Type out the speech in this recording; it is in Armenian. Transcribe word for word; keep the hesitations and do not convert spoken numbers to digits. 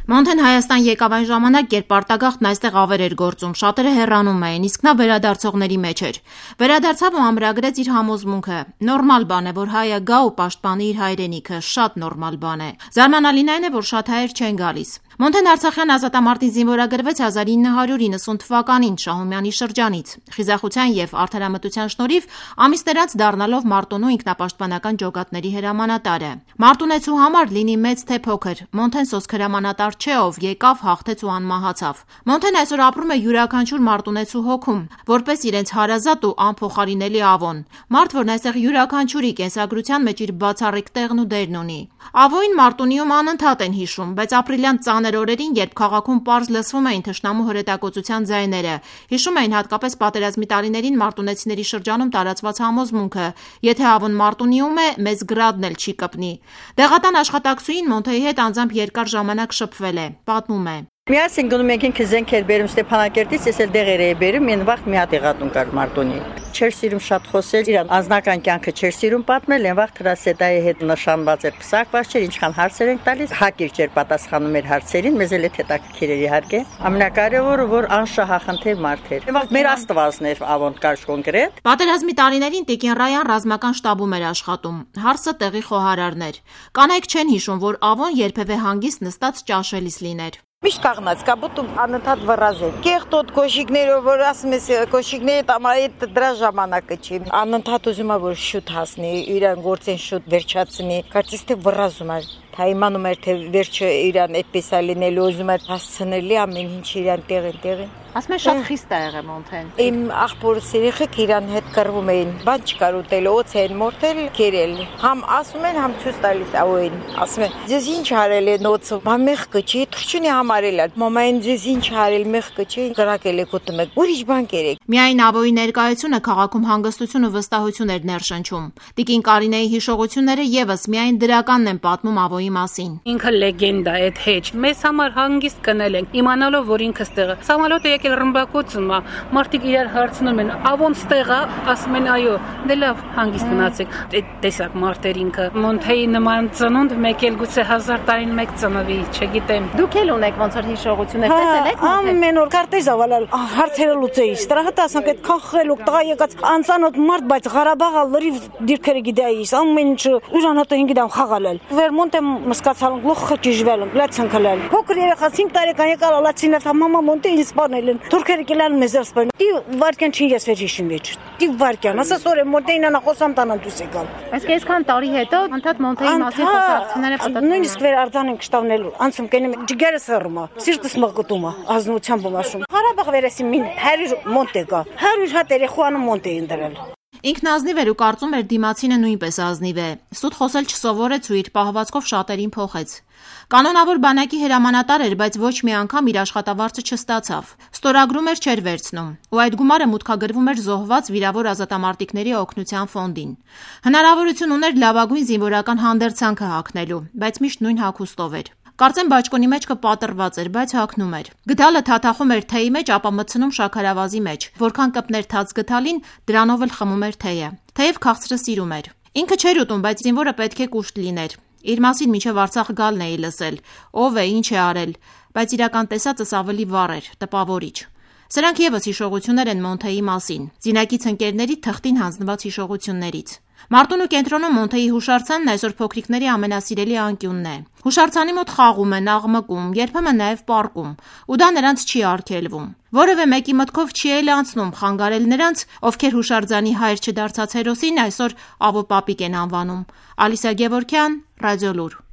Մոնթեն Հայաստան եկավ այն ժամանակ, երբ արտագաղթն այստեղ ավեր էր գործում, շատերը հեռանում էին, իսկ նա վերադարձողների մեջ էր։ Վերադարձավ ու ամրագրեց իր համոզմունքը։ Նորմալ բան է, որ հայը գա ու պաշտպանի իր հայրենիքը, շատ նորմալ բան է։ Զարմանալին այն է, որ շատ հայեր չեն գալիս։ Մոնթեն Արցախյան ազատամարտին զինվորագրվեց հազար ինը հարյուր իննսուն թվականին Շահումյանի շրջանից։ Խիզախության եւ արդարամտության շնորհիվ ամիսներ անց դառնալով Մարտունու ինքնապաշտպանական ջոկատների հրամանատարը։ Մարտունեցու համար լինի մեծ թե փոքր, Մոնթեն սոսկ հրամանատար չէ, ով եկավ, հաղթեց ու անմահացավ։ Մոնթեն այսօր ապրում է յուրաքանչյուր մարտունեցու հոգում, որպես իրենց հարազատ ու անփոխարինելի ավոն։ Մարդ, որն այստեղ յուրաքանչյուրի կենսագրության մեջ իր բացառիկ տեղն ու դերն ունի։ Ավոյին Մարտունիում անընդհատ են հիշում, բայց ապրիլյան ծանր օրերին, երբ քաղաքում պարզ լսվում էին թշնամու հրետակոծության ձայները, հիշում էին հատկապես պատերազմի տարիներին մարտունեցիների շրջանում տարածված համոզմունքը՝ եթե ավոն Մարտունիում է, մեծ գրադն էլ չի կպնի։ Դեղատան աշխատակցուհին Մոնթեի հետ անձամբ երկար ժամանակ շփվել է, պատմում է։ Միասին գնում ենք ինքը զենք էր բերում Ստեփանակերտից, ես էլ դեղեր էի բերում, այն վաղ մի հատ եղատուն կար Մարտունի։ Չէր սիրում շատ խոսել, իր անձնական կյանքը չէր սիրում պատմել, այն վաղ Թրասետայի հետ նշանված էր, պսակված չէր, ինչքան հարցեր ենք տալիս, հակիրճ էր պատասխանում էր հարցերին, մեզ էլ է հետաքրքիր էր իհարկե։ Ամենակարևորը, որ անշահախնդիր մարդ էր։ Այն վաղ մեր աստվածն էր ավոն կար կոնկրետ։ Պատերազմի տարիներին Տիկին Ռայան ռազմական շտաբում էր աշխատում, հարսը տեղի խոհարարներ։ Կանայք չեն հիշում, որ ավոն երբևէ հանգիստ նստած ճաշելիս լիներ։ Միշտ կաղնած կապուտում անընդհատ վռազել։ Կեղտոտ կոշիկներով, որ ասում ես կոշիկները տամայիդ դրա ժամանակը չի։ Անընդհատ ուզում է որ շուտ հասնի, իրան գործեն շուտ վերջացնի։ Կարծես թե վռազում է։ Թա իմանում էր թե վերջը իրան այդպես է լինելու, ուզում էր հասցնելի ամեն ինչ իրան տեղին տեղին։ Ասում են շատ խիստ է եղել Մոնթեն։ Իմ աղբորս երեխեք իրան հետ կռվում էին, բան չկար ուտել, օձ էին մորթել, կերել։ Համ ասում են, համ ցույց տալիս ավոյին։ Ասում են, ձեզ ինչ արել են օձը, բա մեղքը չի, թրջունի համարել է։ Մամային ձեզ ինչ արել, մեղքը չի, գրակել եք ուտում եք։ Ուրիշ բան կերեք։ Միայն ավոյի ներկայությունը քաղաքում հանգստություն ու վստահություն էր ներշնչում։ Տիկին Կարինեի հիշողությունները եւս միայն դրականն են պատմում ավոյի մասին։ Ինքը լեգենդա է, հետ մեզ համար հանգիստ կնել են, իմանալով որ ինքը ստեղ է։ Սամալոտը եկել ռմբակոծում է, մարդիկ իրար հարցնում են, ավոն ստեղ է, ասում են այո, դե լավ, հանգիստ մնացեք։ Այդ տեսակ մարդեր ինքը Մոնթեի նման ծնունդ մեկ էլ գուցե հազար տարին մեկ ծնվի, չգիտեմ։ Դուք էլ ունեք ոնց որ հիշողություններ, տեսել եք Մոնթեն։ Ամեն օր կարտեզ ավալալ, հարցերը լուծեի։ Ստրահը ասանք այդ քախելուկ տղա եկած անծանոթ մարդ, բայց Ղարաբաղը լրիվ դիրքերը գիտեիս, ամեն ինչ ուժանոթը հինգիդամ խաղալել։ Վերմոնտը մսկացալ գլուխը ճիժվել, լացանքալել։ Փոքր երեխա cinci տարեկան եկալ լացինը մամա Մոնտե ինձ սպանել են։ Թուրքերը կելան մեզ սպան։ Դի վարկյան չի ես վերջին մեջ։ Դի վարկյան, ասա սորե Մոնտեին անա խոսամ տանան դուս եկալ։ Այս այսքան տարի հետո ընդհատ Մոնթեի մասին խոսակցությունները պատասխան։ Նույնիսկ վեր արձան ենք շտավնելու։ Անցում կենեմ ջիգերը սռում է։ Սիրտս մղկտում է, ազնությամբ մաշում։ Ղարաբաղ վերեսի մին հարյուր Մոնտե կա։ հարյուր հատ երեխան Մոնտեին դրել։ Ինքն ազնիվ էր ու կարծում էր դիմացինը նույնպես ազնիվ է։ Սուտ խոսել չսովորեց ու իր պահվածքով շատերին փոխեց։ Կանոնավոր բանակի հրամանատար էր, բայց ոչ մի անգամ իր աշխատավարձը չստացավ։ Ստորագրում էր չէր վերցնում, ու այդ գումարը մուտքագրվում էր զոհված վիրավոր ազատամարտիկների օգնության ֆոնդին։ Հնարավորություն ուներ լավագույն զինվորական հանդերձանքը հագնելու, բայց միշտ նույն հագուստով էր։ Կարծեմ բաճկոնի մեջքը պատրված էր, բայց հագնում էր։ Գդալը թաթախում էր թեյի մեջ, ապա մտցնում շաքարավազի մեջ։ Որքան կպներ թաց գդալին, դրանով էլ խմում էր թեյը։ Թեև քաղցրը սիրում էր։ Ինքը չէր ուտում, բայց զինվորը պետք է կուշտ լիներ։ Իր մասին մինչև Արցախ գալն էի լսել։ Ով է, ինչ է արել, բայց իրական տեսածս ավելի վառ էր, տպավորիչ։ Սրանք եւս հիշողություններ են Մոնթեի մասին, զինակից ընկերների թղթին հանձնված հիշողություններից։ Մարտունու կենտրոնում Մոնթեի հուշարձանն այսօր փոքրիկների ամենասիրելի անկյունն է։ Հուշարձանի մոտ խաղում են, աղմկում, երբեմն նաև պառկում, ու դա նրանց չի արգելվում։ Որևէ մեկի մտքով չի էլ անցնում խանգարել նրանց, ովքեր հուշարձանի հայր չդարձած հերոսին այսօր Ավո պապիկ են անվանում։ Ալիսա Գևորգյան, Ռադիոլուր։